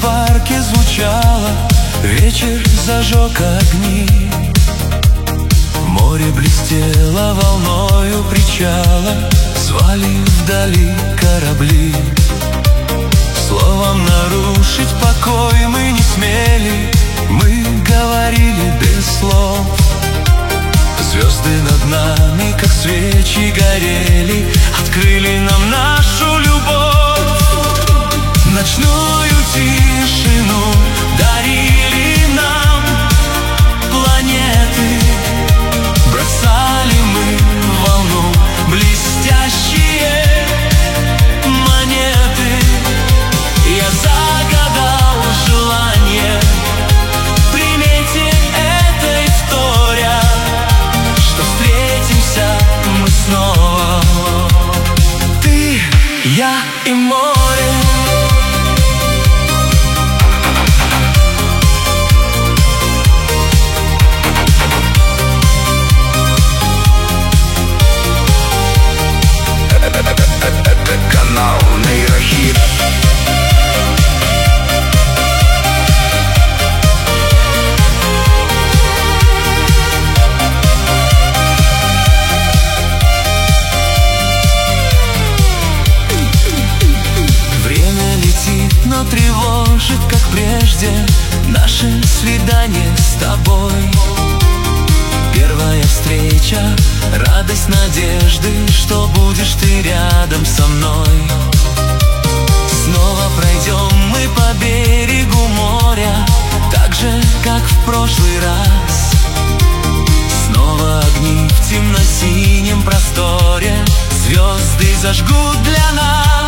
парке звучало, вечер зажег огни. Море блестело волною причала, звали вдали корабли. Словом нарушить покой мы не смели, мы говорили без слов. Звезды над нами, как свечи, горели, открыли нам нашу любовь. Ночную тишину дарили нам планеты, бросали мы в волну блестящие монеты. Я загадал желание, примете этой вторя, что встретимся мы снова, ты, я и море. Канал Нейрохит. Время летит, но тревожит, как прежде, наше свидание с тобой. Первая встреча, радость надежды, что будешь ты рядом со мной. Снова пройдем мы по берегу моря, так же, как в прошлый раз. Снова огни в темно-синем просторе, звезды зажгут для нас.